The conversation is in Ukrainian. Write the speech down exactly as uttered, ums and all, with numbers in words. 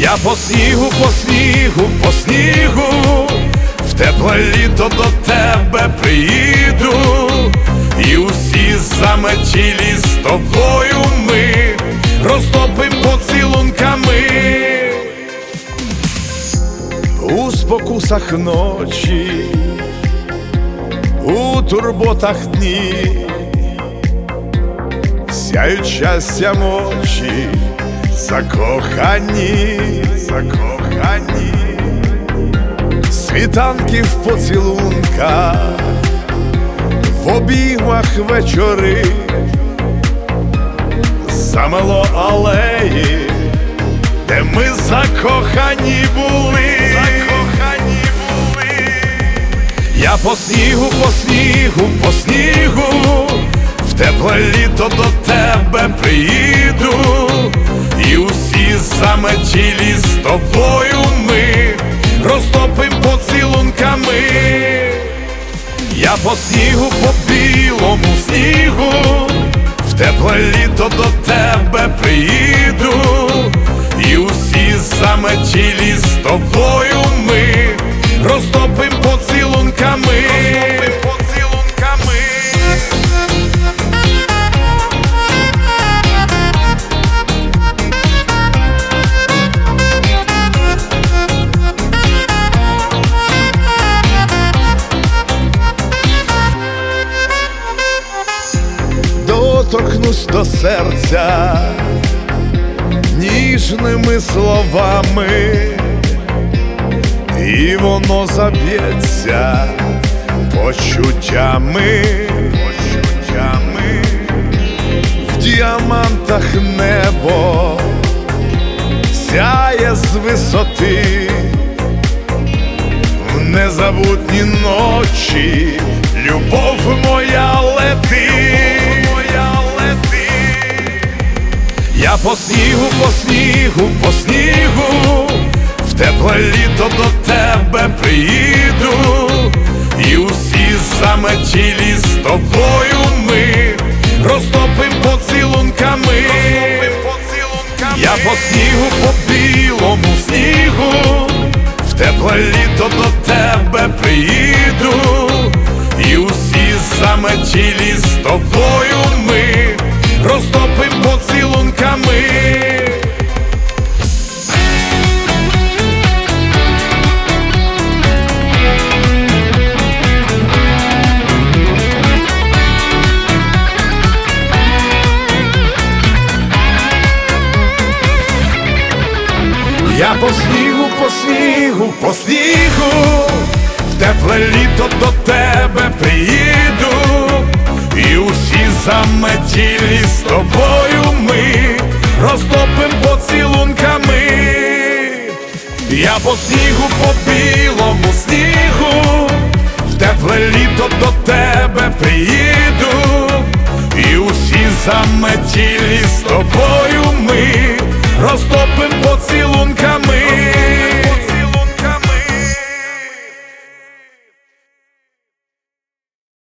Я по снігу, по снігу, по снігу, в тепле літо до тебе приїду, і усі заметілі з тобою ми розтопим поцілунками. У спокусах ночі, у турботах дні сяють щастям очі, закохані, закохані. Світанки в поцілунках, в обіймах вечори, замело алеї, де ми закохані були, закохані були. Я по снігу, по снігу, по снігу, в тепле літо до тебе приїду, і усі заметілі з тобою ми розтопим поцілунками. Я по снігу, по білому снігу, в тепле літо до тебе приїду, і усі заметілі з тобою ми розтопим поцілунками. Доторкнусь до серця ніжними словами, і воно заб'ється почуттями, почуттями. В діамантах небо сяє з висоти, в незабутні ночі любов моя лети. Я по снігу, по снігу, по снігу, в тепле літо до тебе приїду, і усі заметілі з тобою ми розтопим поцілунками. Я по снігу, по білому снігу, в тепле літо до тебе приїду, і усі заметілі з тобою ми розтопим поцілунками. Я по снігу, по снігу, по снігу, в тепле літо до тебе приїду, і усі заметілі з тобою ми розтопим поцілунками. Я по снігу, по білому снігу, в тепле літо до тебе приїду, і усі заметілі з тобою ми розтопим поцілунками.